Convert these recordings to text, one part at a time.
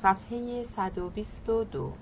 صفحه 122.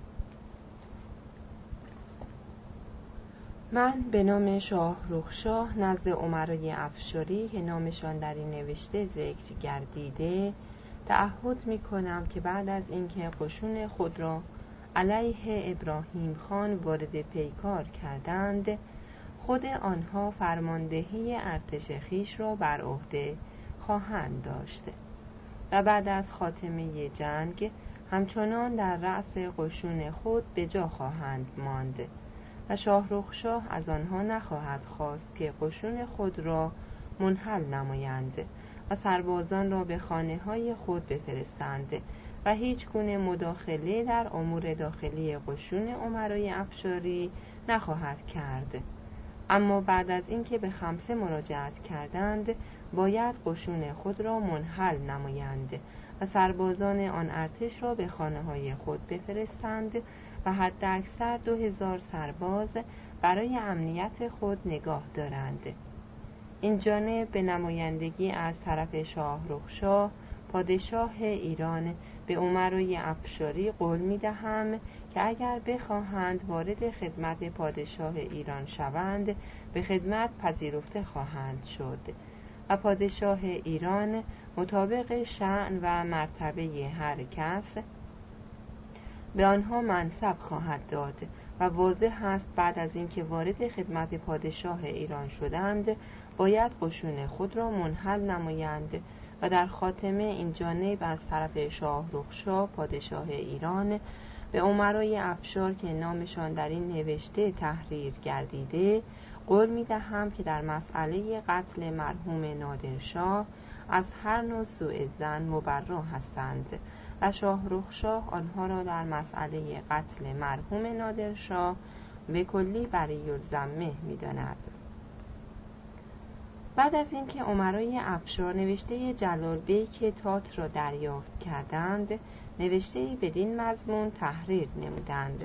من به نام شاهرخشاه نزد امرای افشاری که نامشان در این نوشته ذکر گردیده تعهد می کنم که بعد از اینکه قشون خود را علیه ابراهیم خان وارد پیکار کردند، خود آنها فرماندهی ارتش خویش را بر عهده خواهند داشت و بعد از خاتمه جنگ همچنان در رأس قشون خود به جا خواهند ماند و شاهرخشاه از آنها نخواهد خواست که قشون خود را منحل نمایند و سربازان را به خانه‌های خود بفرستند و هیچ گونه مداخله در امور داخلی قشون امرای افشاری نخواهد کرد. اما بعد از اینکه به خمسه مراجعت کردند باید قشون خود را منحل نمایند و سربازان آن ارتش را به خانه‌های خود بفرستند و حد اکثر 2000 سرباز برای امنیت خود نگاه دارند. این جانب به نمایندگی از طرف شاهرخشاه پادشاه ایران به امرای افشاری قول می دهم که اگر بخواهند وارد خدمت پادشاه ایران شوند به خدمت پذیرفته خواهند شد و پادشاه ایران مطابق شأن و مرتبه هر کس به آنها منصب خواهد داد و واضح است بعد از اینکه وارد خدمت پادشاه ایران شدند باید قشون خود را منحل نمایند و در خاتمه این جانب از طرف شاهرخشاه پادشاه ایران به امرای افشار که نامشان در این نوشته تحریر گردیده قول می دهم که در مسئله قتل مرحوم نادرشاه از هر نوع سوء ظن مبرا هستند و شاهرخشاه آنها را در مسئله قتل مرحوم نادرشاه به کلی بری الذمه می داند. بعد از اینکه امرای افشار نوشته جلال بیک تات را دریافت کردند نوشته‌ای بدین مضمون تحریر نمودند: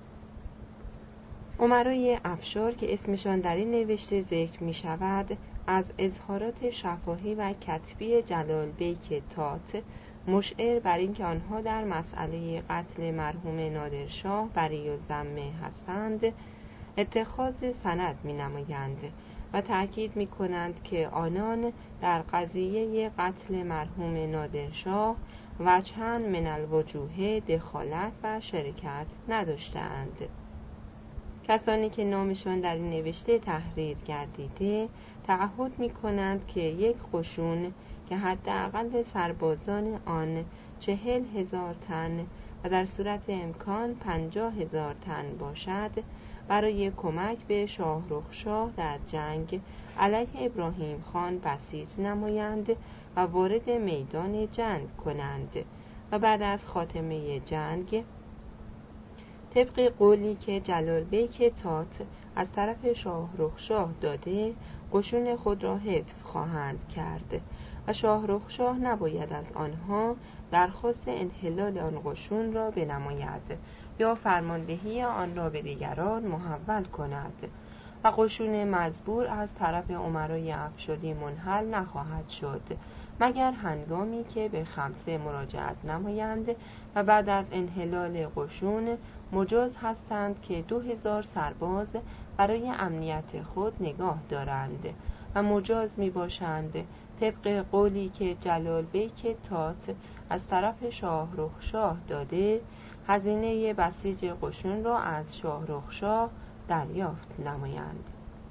امرای افشار که اسمشان در این نوشته ذکر می شود از اظهارات شفاهی و کتبی جلال بیک تات مشعر بر اینکه آنها در مسئله قتل مرحوم نادرشاه بری الذمه هستند اتخاذ سند می نمایند و تأکید می کنند که آنان در قضیه قتل مرحوم نادرشاه وجهاً من الوجوه دخالت و شرکت نداشتند. کسانی که نامشان در این نوشته تحریر گردیده تعهد می کنند که یک قشون که حداقل سربازان آن 40,000 تن و در صورت امکان 50,000 تن باشد برای کمک به شاهرخشاه در جنگ علیه ابراهیم خان بسیج نمایند و وارد میدان جنگ کنند و بعد از خاتمه جنگ طبق قولی که جلال بیک تات از طرف شاهرخشاه داده قشون خود را حفظ خواهند کرد و شاهرخشاه نباید از آنها درخواست انحلال آن قشون را بنماید یا فرماندهی آن را به دیگران محول کند و قشون مزبور از طرف امرای افشاری منحل نخواهد شد مگر هنگامی که به خمسه مراجعت نمایند و بعد از انحلال قشون مجاز هستند که 2000 سرباز برای امنیت خود نگاه دارند و مجاز می باشند طبق قولی که جلال بیک تات از طرف شاهرخشاه داده هزینه بسیج قشون را از شاهرخشاه دریافت نمایند.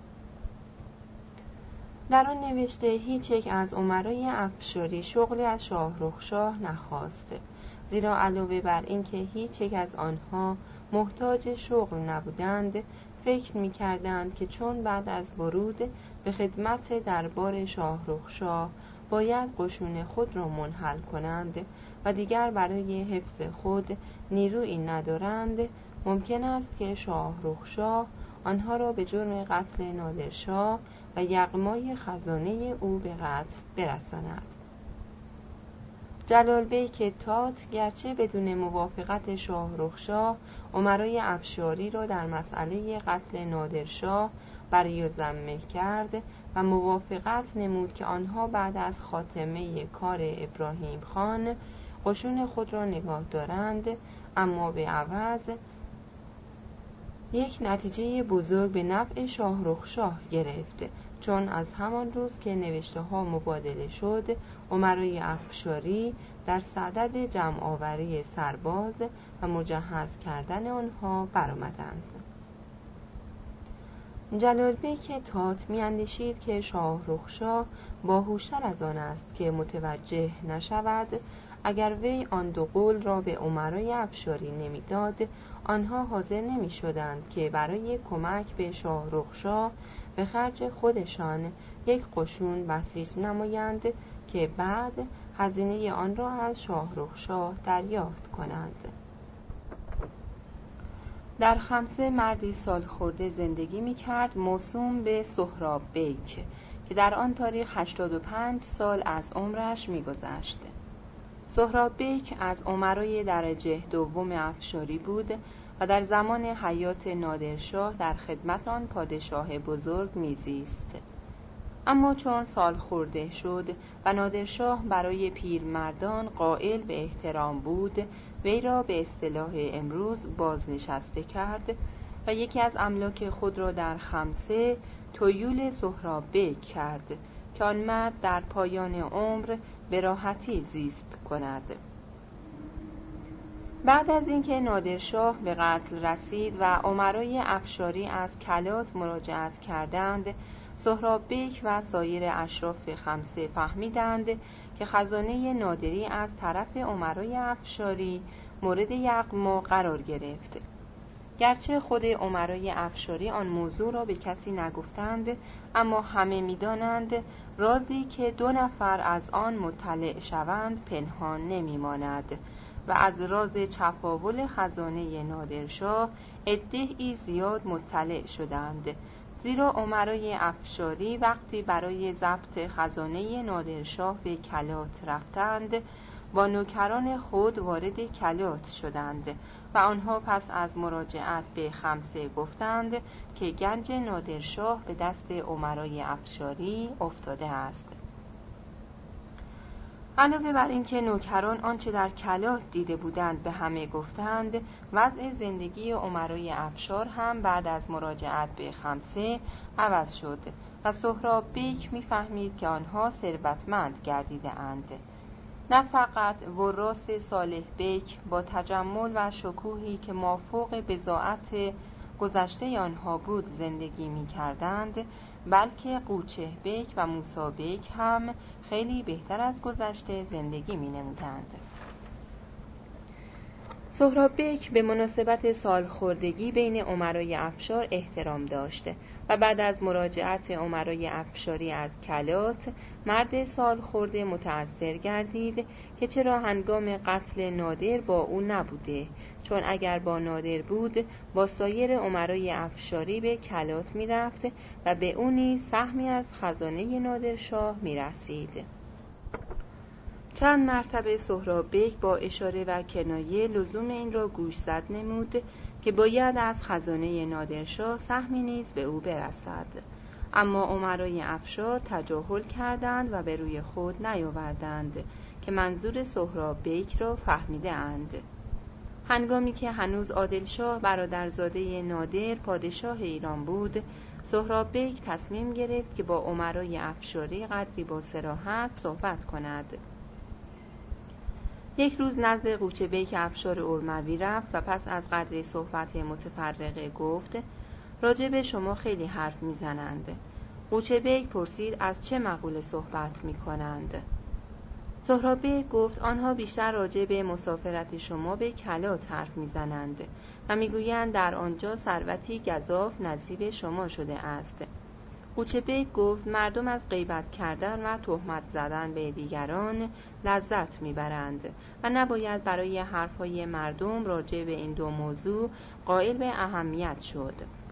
در آن نوشته هیچ یک از امرای افشاری شغلی از شاهرخشاه نخواست، زیرا علاوه بر اینکه هیچ یک از آنها محتاج شغل نبودند فکر می کردند که چون بعد از ورود به خدمت دربار شاهرخشاه باید قشون خود را منحل کنند و دیگر برای حفظ خود نیرویی ندارند ممکن است که شاهرخشاه آنها را به جرم قتل نادرشاه و یغمای خزانه او به قتل برساند. جلال بیک تات گرچه بدون موافقت شاهرخشاه امرای افشاری را در مسئله قتل نادرشاه بری الذمه کرد و موافقت نمود که آنها بعد از خاتمه کار ابراهیم خان قشون خود را نگاه دارند، اما به عوض یک نتیجه بزرگ به نفع شاهرخشاه گرفت، چون از همان روز که نوشته ها مبادله شد، امرای افشاری در صدد جمع آوری سرباز و مجهز کردن آنها برآمدند. جلال بیک تات می‌اندیشید که شاهرخشاه باهوشتر از آن است که متوجه نشود اگر وی آن دو قول را به امرای افشاری نمیداد، آنها حاضر نمی‌شدند که برای کمک به شاهرخشاه به خرج خودشان یک قشون بسیج نمایند که بعد هزینه آن را از شاهرخشاه دریافت کنند. در خمسه مردی سال خورده زندگی می کرد موسوم به سهراب بیک که در آن تاریخ 85 سال از عمرش می گذشت. سهراب بیک از امرای درجه دوم افشاری بود و در زمان حیات نادرشاه در خدمت آن پادشاه بزرگ میزیست. اما چون سال خورده شد و نادرشاه برای پیرمردان قائل به احترام بود، وی را به اصطلاح امروز بازنشسته کرد و یکی از املاک خود را در خمسه تویول سهراب بیک کرد که آن مرد در پایان عمر به راحتی زیست کند. بعد از اینکه نادرشاه به قتل رسید و امرای افشاری از کلات مراجعت کردند، سهراب بیک و سایر اشراف خمسه فهمیدند که خزانه نادری از طرف امرای افشاری مورد یغما قرار گرفت. گرچه خود امرای افشاری آن موضوع را به کسی نگفتند، اما همه می‌دانند رازی که دو نفر از آن مطلع شوند پنهان نمی‌ماند و از راز چپاول خزانه نادرشاه عده‌ای زیاد مطلع شدند، زیرا امرای افشاری وقتی برای ضبط خزانه نادرشاه به کلات رفتند، با نوکران خود وارد کلات شدند و آنها پس از مراجعت به خمسه گفتند که گنج نادرشاه به دست امرای افشاری افتاده است. علاوه بر اینکه نوکران آنچه در کلات دیده بودند به همه گفتند، وضع زندگی امرای افشار هم بعد از مراجعت به خمسه عوض شد و سهراب بیک می‌فهمید که آنها ثروتمند گردیده اند. نه فقط وراث صالح بیک با تجمل و شکوهی که مافوق بضاعت گذشته آنها بود زندگی می کردند، بلکه قوچه بیک و موسی بیک هم خیلی بهتر از گذشته زندگی می نمودند. سهراب بیک به مناسبت سالخوردگی بین امرای افشار احترام داشت و بعد از مراجعت امرای افشاری از کلات، مرد سالخورده متأثر گردید که چرا هنگام قتل نادر با او نبوده، چون اگر با نادر بود با سایر امرای افشاری به کلات می رفت و به او نیز سهمی از خزانه نادرشاه می رسید. چند مرتبه سهراب بیک با اشاره و کنایه لزوم این را گوشزد نمود که باید از خزانه نادرشاه سهمی نیز به او برسد، اما امرای افشار تجاهل کردند و به روی خود نیاوردند که منظور سهراب بیک را فهمیده اند. هنگامی که هنوز عادلشاه برادرزاده نادر پادشاه ایران بود، سهراب بیک تصمیم گرفت که با امرای افشاری قدری با صراحت صحبت کند. یک روز نزد قوچه بیک افشار ارموی رفت و پس از قدری صحبت متفرقه گفت: راجع به شما خیلی حرف میزنند. قوچه بیک پرسید از چه مقوله صحبت میکنند؟ سهراب بیک گفت آنها بیشتر راجع به مسافرت شما به کلات حرف میزنند و میگویند در آنجا ثروتی گزاف نصیب شما شده است. قوچه بیک گفت مردم از غیبت کردن و تهمت زدن به دیگران لذت میبرند و نباید برای حرفهای مردم راجع به این دو موضوع قائل به اهمیت شد.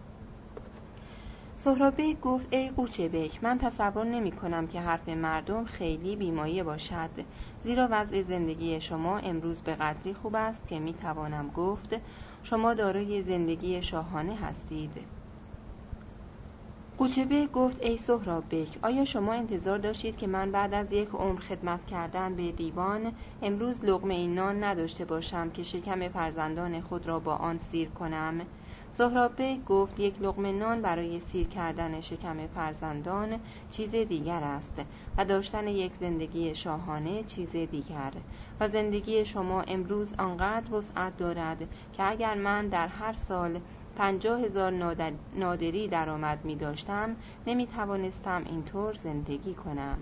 سهراب بیک گفت ای قوچه بیک، من تصور نمی کنم که حرف مردم خیلی بیمایه باشد، زیرا وضع زندگی شما امروز به قدری خوب است که می توانم گفت شما دارای زندگی شاهانه هستید. قوچبه گفت ای سهراب بیک، آیا شما انتظار داشتید که من بعد از یک عمر خدمت کردن به دیوان امروز لقمه نان نداشته باشم که شکم فرزندان خود را با آن سیر کنم؟ سهراب بیک گفت یک لقمه نان برای سیر کردن شکم فرزندان چیز دیگر است و داشتن یک زندگی شاهانه چیز دیگر، و زندگی شما امروز آنقدر وسعت دارد که اگر من در هر سال 50,000 نادری درآمد می داشتم نمی توانستم اینطور زندگی کنم.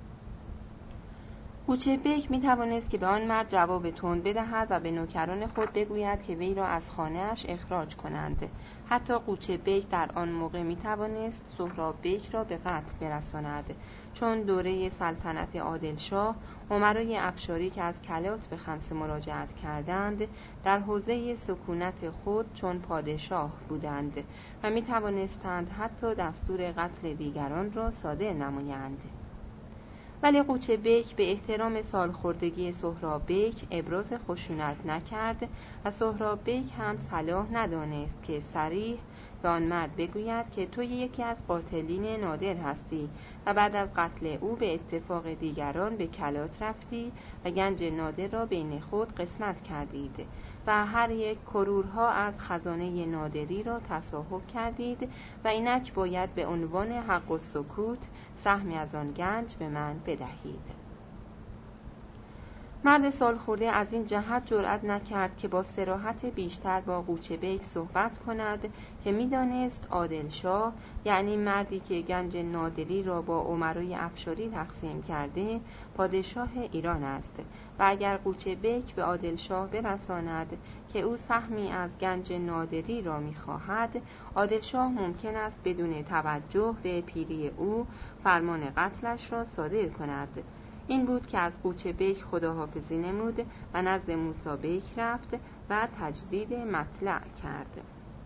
قوچبک می توانست که به آن مرد جواب تند بدهد و به نوکران خود بگوید که وی را از خانه‌اش اخراج کنند. حتی قوچبک در آن موقع می توانست سهراب بیک را به قتل برساند، چون دوره سلطنت عادلشاه امرای افشاری که از کلات به خمسه مراجعت کردند در حوزه سکونت خود چون پادشاه بودند و می توانستند حتی دستور قتل دیگران را صادر نمایند. ولی قوچبک به احترام سالخوردگی سهراب بیک ابراز خشونت نکرد و سهراب بیک هم صلاح ندانست که صریح به آن مرد بگوید که تو یکی از قاتلین نادر هستی و بعد از قتل او به اتفاق دیگران به کلات رفتی و گنج نادر را بین خود قسمت کردید و هر یک کرورها از خزانه نادری را تصاحب کردید و اینک باید به عنوان حق السکوت سهمی از آن گنج به من بدهید. مرد سالخورده از این جهت جرأت نکرد که با صراحت بیشتر با قوچبک صحبت کند که می‌دانست عادلشاه، یعنی مردی که گنج نادری را با امرای افشاری تقسیم کرده، پادشاه ایران است و اگر قوچبک به عادلشاه برساند که او سهمی از گنج نادری را می‌خواهد، عادلشاه ممکن است بدون توجه به پیری او فرمان قتلش را صادر کند. این بود که از قوچبک خداحافظی نمود و نزد موسی بیک رفت و تجدید مطلع کرد.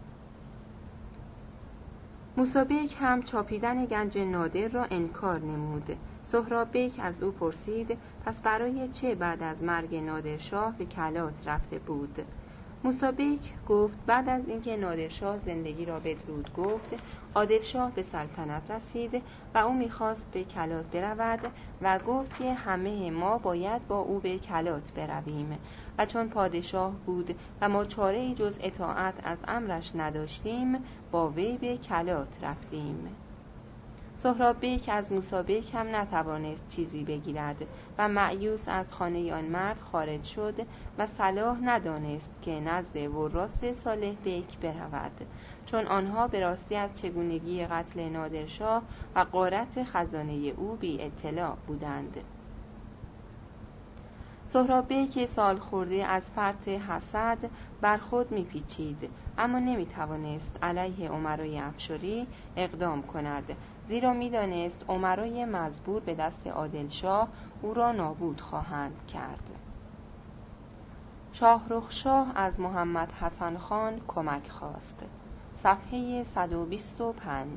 موسی بیک هم چاپیدن گنج نادر را انکار نمود. سهراب بیک از او پرسید پس برای چه بعد از مرگ نادرشاه به کلات رفته بود؟ موسی بیک گفت بعد از اینکه نادرشاه زندگی را بدرود گفت، عادلشاه به سلطنت رسید و او می‌خواست به کلات برود و گفت که همه ما باید با او به کلات برویم و چون پادشاه بود و ما چاره‌ای جز اطاعت از امرش نداشتیم با وی به کلات رفتیم. سهراب بیک از موسی بیک هم نتوانست چیزی بگیرد و مأیوس از خانه آن مرد خارج شد و صلاح ندانست که نزد وراث صالح بیک برود، چون آنها به راستی از چگونگی قتل نادرشاه و غارت خزانه او بی اطلاع بودند. سهراب بیک سال خورده از فرط حسد بر خود میپیچید، اما نمیتوانست علیه امرای افشاری اقدام کند، زیرا میدانست امرای مزبور به دست عادلشاه او را نابود خواهند کرد. شاهرخشاه از محمد حسن خان کمک خواست. صفحه 125.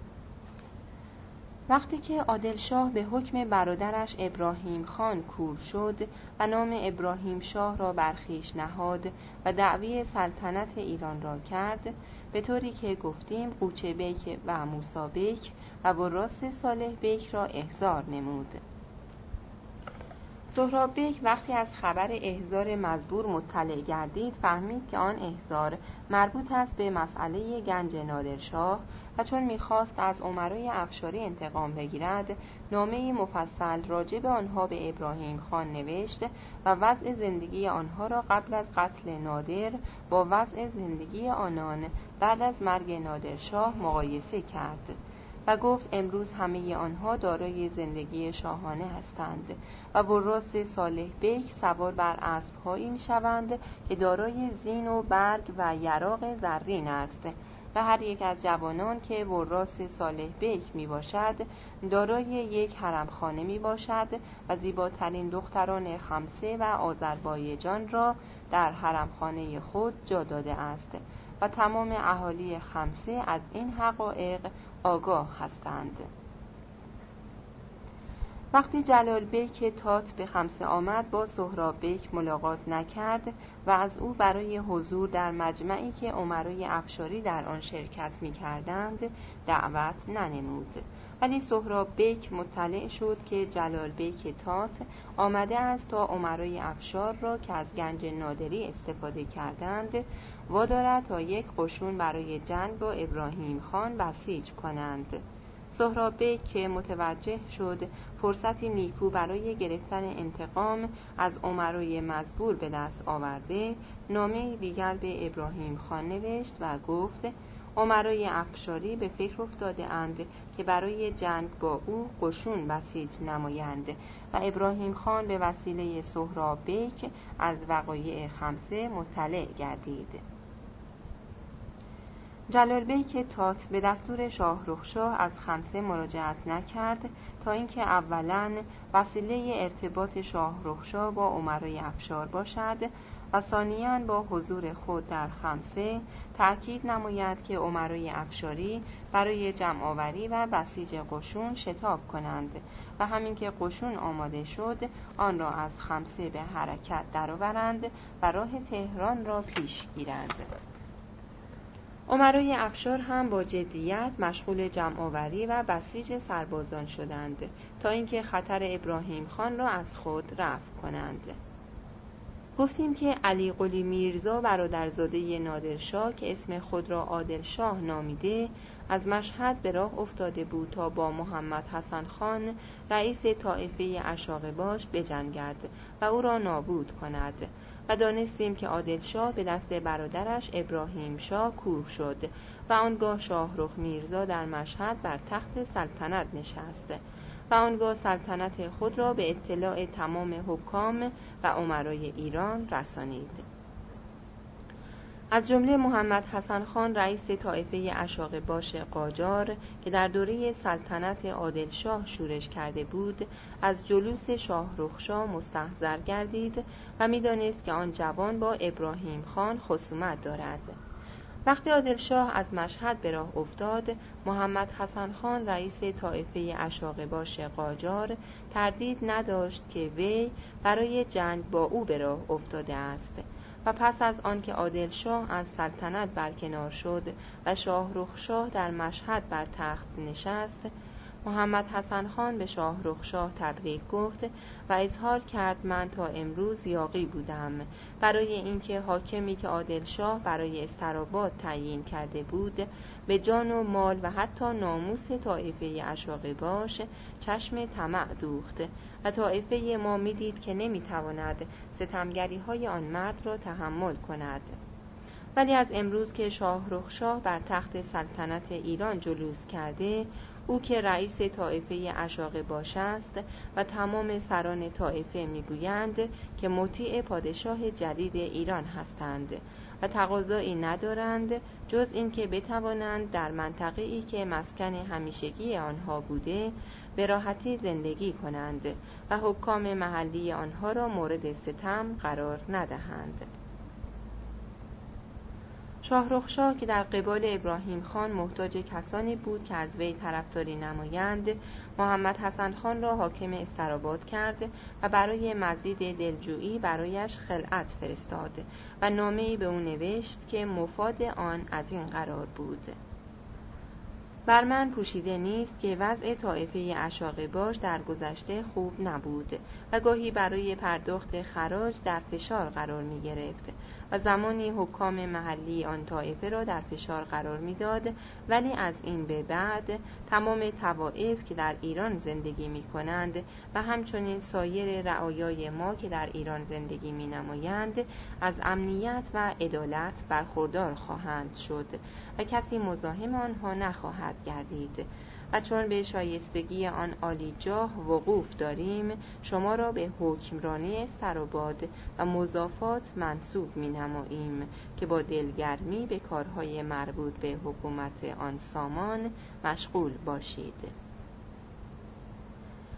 وقتی که عادلشاه به حکم برادرش ابراهیم خان کور شد و نام ابراهیم شاه را برخیش نهاد و دعوی سلطنت ایران را کرد، به طوری که گفتیم قوچبک و موسی بیک و وراث صالح بیک را احضار نمود. سهراب بیک وقتی از خبر احضار مزبور مطلع گردید فهمید که آن احضار مربوط است به مسئله گنج نادرشاه و چون می‌خواست از امرای افشاری انتقام بگیرد، نامه‌ای مفصل راجع به آنها به ابراهیم خان نوشت و وضع زندگی آنها را قبل از قتل نادر با وضع زندگی آنان بعد از مرگ نادرشاه مقایسه کرد و گفت امروز همه آنها دارای زندگی شاهانه هستند و وراث صالح بیک سوار بر اسب‌هایی می‌شوند که دارای زین و برگ و یراق زرین است و هر یک از جوانان که وراث صالح بیک میباشد دارای یک حرمخانه میباشد و زیباترین دختران خمسه و آذربایجان را در حرمخانه خود جا داده است و تمام اهالی خمسه از این حقایق آگاه هستند. وقتی جلال بیک تات به خمسه آمد با سهراب بیک ملاقات نکرد و از او برای حضور در مجمعی که امرای افشاری در آن شرکت می‌کردند دعوت ننمود، ولی سهراب بیک مطلع شد که جلال بیک تات آمده است تا امرای افشار را که از گنج نادری استفاده کردند وادارد تا یک قشون برای جنگ با ابراهیم خان بسیج کنند. سهراب بیک که متوجه شد فرصتی نیکو برای گرفتن انتقام از امرای مزبور به دست آورده، نامه دیگر به ابراهیم خان نوشت و گفت امرای افشاری به فکر افتاده اند که برای جنگ با او قشون بسیج نمایند و ابراهیم خان به وسیله سهراب بیک از وقایع خمسه مطلع گردید. جلال بیک تات به دستور شاه رخشاه از خمسه مراجعت نکرد تا اینکه اولاً وسیله ارتباط شاه رخشاه با امرای افشار باشد و ثانیاً با حضور خود در خمسه تأکید نماید که امرای افشاری برای جمع‌آوری و بسیج قشون شتاب کنند و همین که قشون آماده شد آن را از خمسه به حرکت درآورند و راه تهران را پیش گیرند. امرای افشار هم با جدیت مشغول جمع‌آوری و بسیج سربازان شدند تا اینکه خطر ابراهیم خان را از خود رفع کنند. گفتیم که علی قلی میرزا برادرزاده نادرشاه که اسم خود را عادلشاه نامیده از مشهد به راه افتاده بود تا با محمد حسن خان رئیس طایفه اشاقباش بجنگد و او را نابود کند و دانستیم که عادلشاه به دست برادرش ابراهیم شاه کور شد و آنگاه شاهرخ میرزا در مشهد بر تخت سلطنت نشست و آنگاه سلطنت خود را به اطلاع تمام حکام و امرای ایران رسانید. از جمله محمد حسن خان رئیس طایفه اشاقباش قاجار که در دوره سلطنت عادلشاه شورش کرده بود از جلوس شاه رخشاه مستحضر گردید و می‌دانست که آن جوان با ابراهیم خان خصومت دارد. وقتی عادلشاه از مشهد به راه افتاد، محمد حسن خان رئیس طایفه اشاقباش قاجار تردید نداشت که وی برای جنگ با او به راه افتاده است و پس از آنکه عادلشاه از سلطنت برکنار شد و شاهرخشاه در مشهد بر تخت نشست، محمد حسن خان به شاهرخشاه تبریک گفت و اظهار کرد من تا امروز یاغی بودم برای اینکه حاکمی که عادلشاه برای استراباد تعیین کرده بود به جان و مال و حتی ناموس طایفه اشاقباش چشم طمع دوخت و طایفه ما میدید که نمیتواند ستمگری های آن مرد را تحمل کند. ولی از امروز که شاهرخشاه بر تخت سلطنت ایران جلوس کرده، او که رئیس طایفه اشاقباش است و تمام سران طایفه میگویند که مطیع پادشاه جدید ایران هستند و تقاضایی ندارند جز این که بتوانند در منطقه‌ای که مسکن همیشگی آنها بوده به راحتی زندگی کنند و حکام محلی آنها را مورد ستم قرار ندهند. شاهرخشاه که در قبال ابراهیم خان محتاج کسانی بود که از وی طرفداری نمایند، محمد حسن خان را حاکم استراباد کرد و برای مزید دلجویی برایش خلعت فرستاد و نامه‌ای به او نوشت که مفاد آن از این قرار بود: بر من پوشیده نیست که وضع طایفه اشاقباش در گذشته خوب نبود و گاهی برای پرداخت خراج در فشار قرار می گرفت و زمانی حکام محلی آن طایفه را در فشار قرار می داد، ولی از این به بعد تمام طوائف که در ایران زندگی می کنند و همچنین سایر رعایای ما که در ایران زندگی می نمایند از امنیت و عدالت برخوردار خواهند شد و کسی مزاحم آنها نخواهد گردید و چون به شایستگی آن عالی جاه وقوف داریم شما را به حکمرانی استراباد و مضافات منصوب می نماییم که با دلگرمی به کارهای مربوط به حکومت آن سامان مشغول باشید.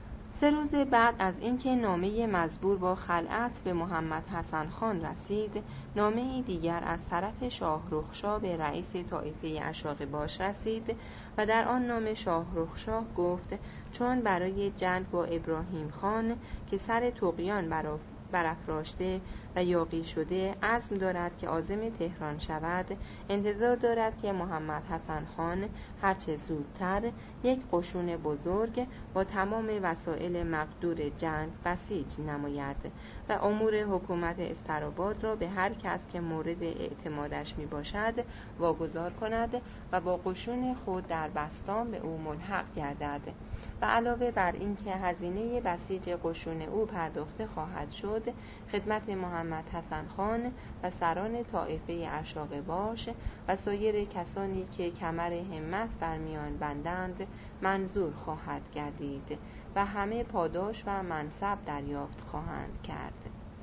3 روز بعد از اینکه نامه مزبور با خلعت به محمد حسن خان رسید، نامه دیگر از طرف شاهرخشاه به رئیس طایفه اشاغباش رسید و در آن نامه شاهرخشاه گفت چون برای جنگ با ابراهیم خان که سر طغیان برافراشته و یاغی شده عزم دارد که عازم تهران شود، انتظار دارد که محمد حسن خان هرچه زودتر یک قشون بزرگ با تمام وسایل مقدور جنگ بسیج نماید و امور حکومت استراباد را به هر کس که مورد اعتمادش می باشد واگذار کند و با قشون خود در بستان به او ملحق گردد و علاوه بر اینکه هزینه بسیج قشون او پرداخته خواهد شد، خدمت محمد حسن خان و سران طایفه اشاغباش و سایر کسانی که کمر همت بر میان بندند منظور خواهد گردید و همه پاداش و منصب دریافت خواهند کرد.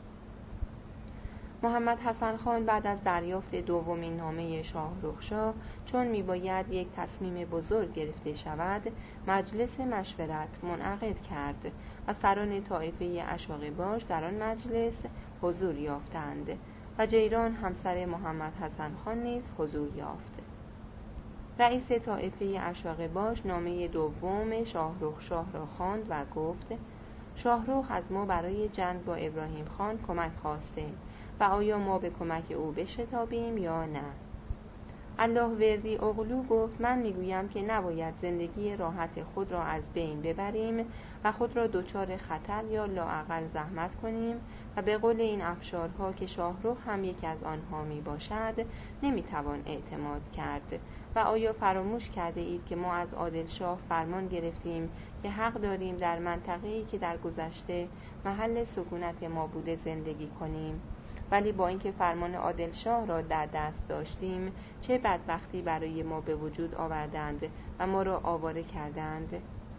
محمد حسن خان بعد از دریافت دومین نامه شاهرخشاه، چون میباید یک تصمیم بزرگ گرفته شود، مجلس مشورت منعقد کرد و سران طایفه اشاغباش در آن مجلس حضور یافتند و جیران همسر محمد حسن خان نیز حضور یافت. رئیس طایفه اشاغباش نامه دوم شاهرخشاه را خواند و گفت شاهرخ از ما برای جنگ با ابراهیم خان کمک خواسته و آیا ما به کمک او بشتابیم یا نه؟ الله وردی اغلو گفت من میگویم که نباید زندگی راحت خود را از بین ببریم و خود را دچار خطر یا لااقل زحمت کنیم و به قول این افشارها که شاهرخ هم یکی از آنها می باشد نمیتوان اعتماد کرد و آیا فراموش کرده اید که ما از عادلشاه فرمان گرفتیم که حق داریم در منطقه‌ای که در گذشته محل سکونت ما بوده زندگی کنیم، ولی با اینکه فرمان عادلشاه را در دست داشتیم چه بدبختی برای ما به وجود آوردند و ما را آواره کردند.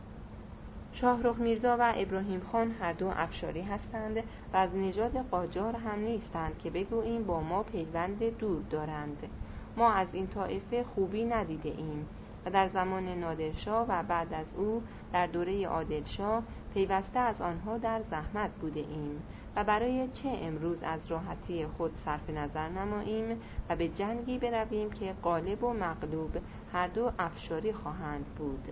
شاهرخ میرزا و ابراهیم خان هر دو افشاری هستند و از نژاد قاجار هم نیستند که بگوییم با ما پیوند دور دارند. ما از این طایفه خوبی ندیده ایم و در زمان نادرشاه و بعد از او در دوره عادلشاه پیوسته از آنها در زحمت بوده ایم و برای چه امروز از راحتی خود صرف نظر نماییم و به جنگی برویم که غالب و مغلوب هر دو افشاری خواهند بود.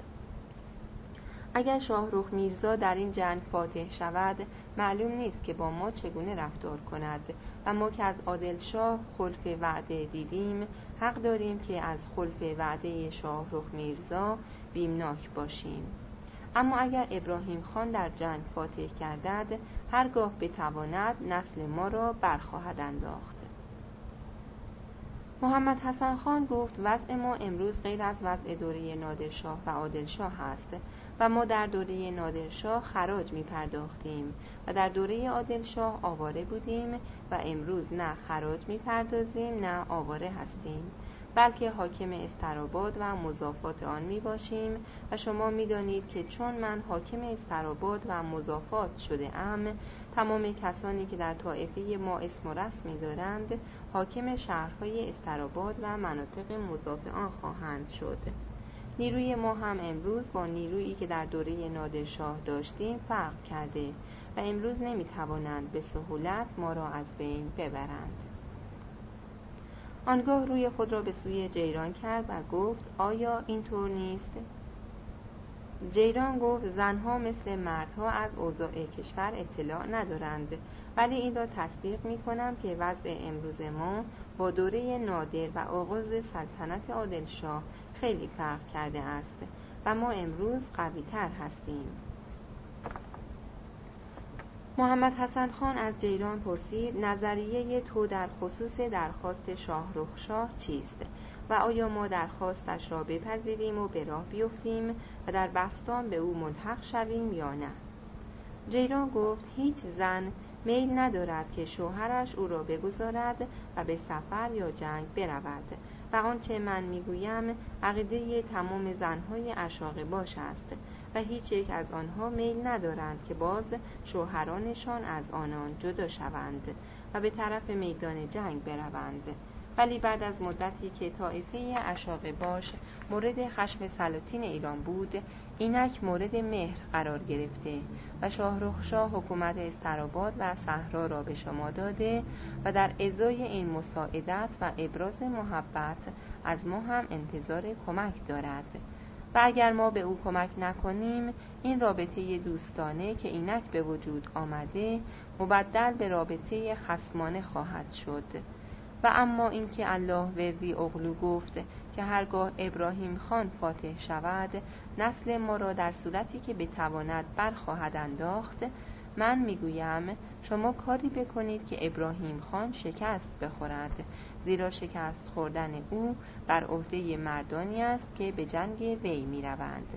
اگر شاهرخ میرزا در این جنگ فاتح شود معلوم نیست که با ما چگونه رفتار کند و ما که از عادلشاه خلف وعده دیدیم حق داریم که از خلف وعده شاهرخ میرزا بیمناک باشیم. اما اگر ابراهیم خان در جنگ فاتح گردد هرگاه بتواند نسل ما را برخواهد انداخت. محمد حسن خان گفت وضع ما امروز غیر از وضع دوره نادرشاه و عادلشاه است و ما در دوره نادرشاه خراج می پرداختیم و در دوره عادلشاه آواره بودیم و امروز نه خراج می پردازیم نه آواره هستیم، بلکه حاکم استراباد و مضافات آن می باشیم و شما می دانید که چون من حاکم استراباد و مضافات شده ام، تمام کسانی که در طایفه ما اسم و رسمی دارند حاکم شهرهای استراباد و مناطق مضاف آن خواهند شد. نیروی ما هم امروز با نیرویی که در دوره نادرشاه داشتیم فرق کرده و امروز نمی توانند به سهولت ما را از بین ببرند. آنگاه روی خود را به سوی جیران کرد و گفت آیا اینطور نیست؟ جیران گفت زنها مثل مردها از اوضاع کشور اطلاع ندارند، ولی این را تصدیق می کنم که وضع امروز ما با دوره نادر و آغاز سلطنت عادلشاه خیلی فرق کرده است و ما امروز قوی تر هستیم. محمد حسن خان از جیران پرسید نظریه تو در خصوص درخواست شاهرخشاه چیست و آیا ما درخواستش را بپذیریم و به راه بیفتیم و در بستان به او ملحق شویم یا نه؟ جیران گفت هیچ زن میل ندارد که شوهرش او را بگذارد و به سفر یا جنگ برود و آنچه من میگویم عقیده تمام زنهای اشاغباش است و هیچ یک از آنها میل ندارند که باز شوهرانشان از آنان جدا شوند و به طرف میدان جنگ بروند، ولی بعد از مدتی که طایفه اشاغباش مورد خشم سلاطین ایران بود، اینک مورد مهر قرار گرفته و شاهرخشاه حکومت استراباد و صحرا را به شما داده و در ازای این مساعدت و ابراز محبت از ما هم انتظار کمک دارد و اگر ما به او کمک نکنیم، این رابطه دوستانه که اینک به وجود آمده مبدل به رابطه خصمانه خواهد شد. و اما اینکه الله وردی اغلو گفت که هرگاه ابراهیم خان فاتح شود نسل ما را در صورتی که بتواند برخواهد انداخت، من میگویم شما کاری بکنید که ابراهیم خان شکست بخورد، زیرا شکست خوردن او بر عهده مردانی است که به جنگ وی میروند.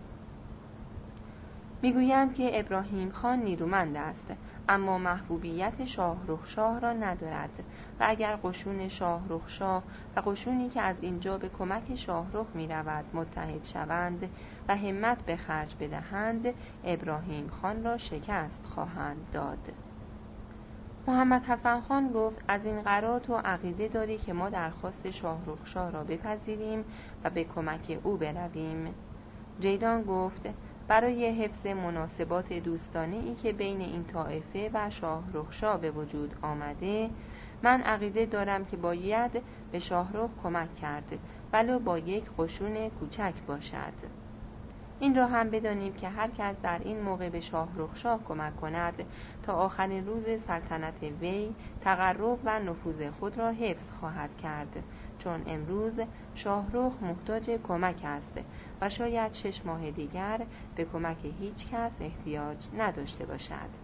میگویند که ابراهیم خان نیرومند است، اما محبوبیت شاهرخشاه را ندارد و اگر قشون شاهرخشاه و قشونی که از اینجا به کمک شاهرخ می رود متحد شوند و همت به خرج بدهند، ابراهیم خان را شکست خواهند داد. محمد حسن خان گفت از این قرار تو عقیده داری که ما درخواست شاهرخشاه را بپذیریم و به کمک او برویم؟ جیدان گفت برای حفظ مناسبات دوستانه‌ای که بین این طایفه و شاهرخشاه به وجود آمده، من عقیده دارم که باید به شاهرخ کمک کرد، ولو با یک قشون کوچک باشد. این را هم بدانیم که هر کس در این موقع به شاهرخشاه کمک کند تا آخرین روز سلطنت وی تقرب و نفوذ خود را حفظ خواهد کرد، چون امروز شاهرخ محتاج کمک است و شاید 6 ماه دیگر به کمک هیچ کس احتیاج نداشته باشد.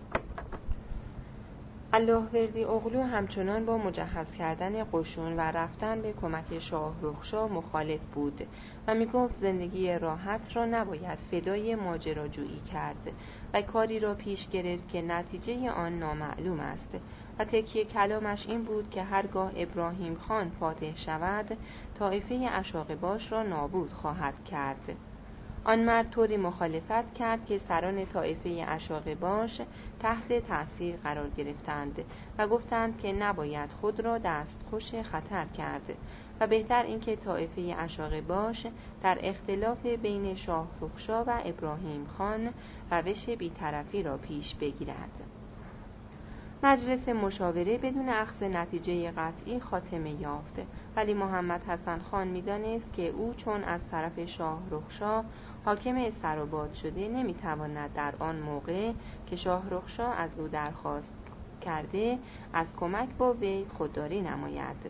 الله وردی اغلو همچنان با مجهز کردن قشون و رفتن به کمک شاهرخشاه مخالف بود و میگفت زندگی راحت را نباید فدای ماجراجویی کرد و کاری را پیش گرفت که نتیجه آن نامعلوم است و تکیه کلامش این بود که هرگاه ابراهیم خان فاتح شود طایفه اشاغباش را نابود خواهد کرد. آن مرد طوری مخالفت کرد که سران طایفه اشاغباش تحت تأثیر قرار گرفتند و گفتند که نباید خود را دستخوش خطر کرد و بهتر اینکه طایفه اشاغباش در اختلاف بین شاهرخشاه و ابراهیم خان روش بی‌طرفی را پیش بگیرد. مجلس مشاوره بدون اخذ نتیجه قطعی خاتمه یافت، ولی محمد حسن خان می‌دانست که او چون از طرف شاهرخشاه حاکم استراباد شده نمی‌تواند در آن موقع که شاهرخشاه از او درخواست کرده از کمک با وی خودداری نماید.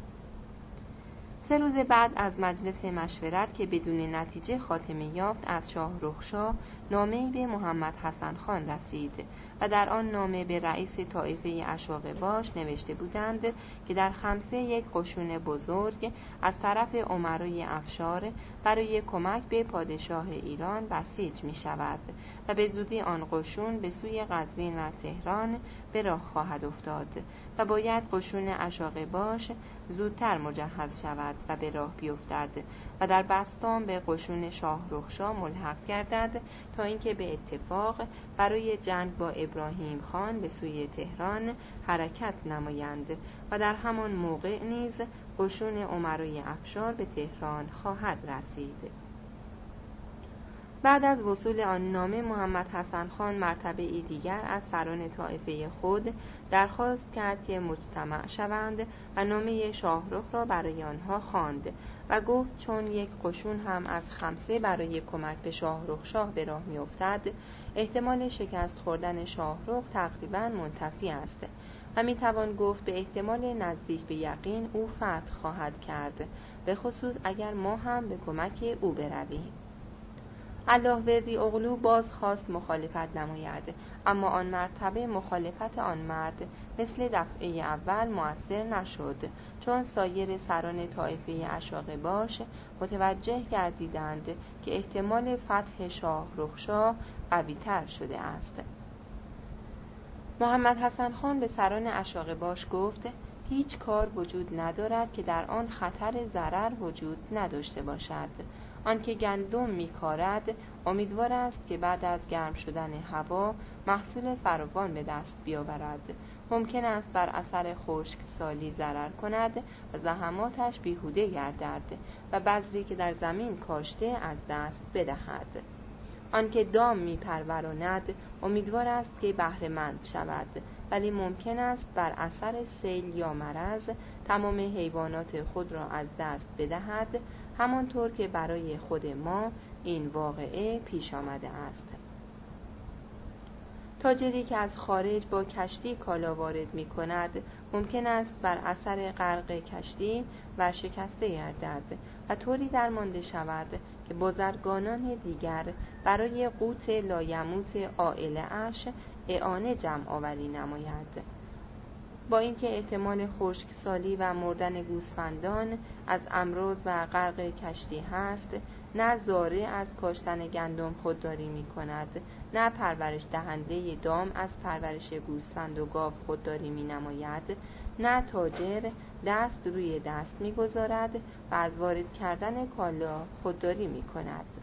3 روز بعد از مجلس مشورت که بدون نتیجه خاتمه یافت، از شاهرخشاه نامه‌ای به محمد حسن خان رسید و در آن نامه به رئیس طایفه اشاغباش نوشته بودند که در خمسه یک قشون بزرگ از طرف امرای افشار برای کمک به پادشاه ایران بسیج می شود و به زودی آن قشون به سوی قزوین و تهران به راه خواهد افتاد و باید قشون اشاغباش زودتر مجهز شود و به راه بیفتد و در بستان به قشون شاهرخشاه ملحق گردد تا اینکه به اتفاق برای جنگ با ابراهیم خان به سوی تهران حرکت نمایند و در همان موقع نیز قشون امرای افشار به تهران خواهد رسید. بعد از وصول آن نامه، محمد حسن خان مرتبه دیگر از سران طایفه خود درخواست کرد که مجتمع شوند و نامه شاهرخ را برای آنها خواند و گفت چون یک قشون هم از خمسه برای کمک به شاهرخشاه به راه می‌افتد، احتمال شکست خوردن شاهرخ تقریباً منتفی است و میتوان گفت به احتمال نزدیک به یقین او فتح خواهد کرد، به خصوص اگر ما هم به کمک او برویم. الله وردی اغلو باز خواست مخالفت نماید، اما آن مرتبه مخالفت آن مرد مثل دفعه اول مؤثر نشد، چون سایر سران طایفه اشاغباش متوجه گردیدند که احتمال فتح شاهرخشاه قوی‌تر شده است. محمد حسن خان به سران اشاغباش گفت هیچ کار وجود ندارد که در آن خطر ضرر وجود نداشته باشد. آنکه گندم می‌کارد امیدوار است که بعد از گرم شدن هوا محصول فراوان به دست بیاورد، ممکن است بر اثر خشکسالی ضرر کند و زحماتش بیهوده گردد و بذری که در زمین کاشته از دست بدهد. آنکه دام می‌پروراند امیدوار است که بهره‌مند شود، ولی ممکن است بر اثر سیل یا مرض تمام حیوانات خود را از دست بدهد، همانطور که برای خود ما این واقعه پیش آمده است. تاجری که از خارج با کشتی کالا وارد می کند ممکن است بر اثر غرق کشتی ورشکسته گردد و طوری درمانده شود که بازرگانان دیگر برای قوت لایموت عائله اش اعانه جمع آوری نماید. با اینکه احتمال خشکسالی و مردن گوسفندان از امراض و غرق کشتی هست، نه زاره از کاشتن گندم خودداری می کند، نه پرورش دهنده دام از پرورش گوسفند و گاو خودداری می نماید، نه تاجر دست روی دست می گذارد و از وارد کردن کالا خودداری می کند.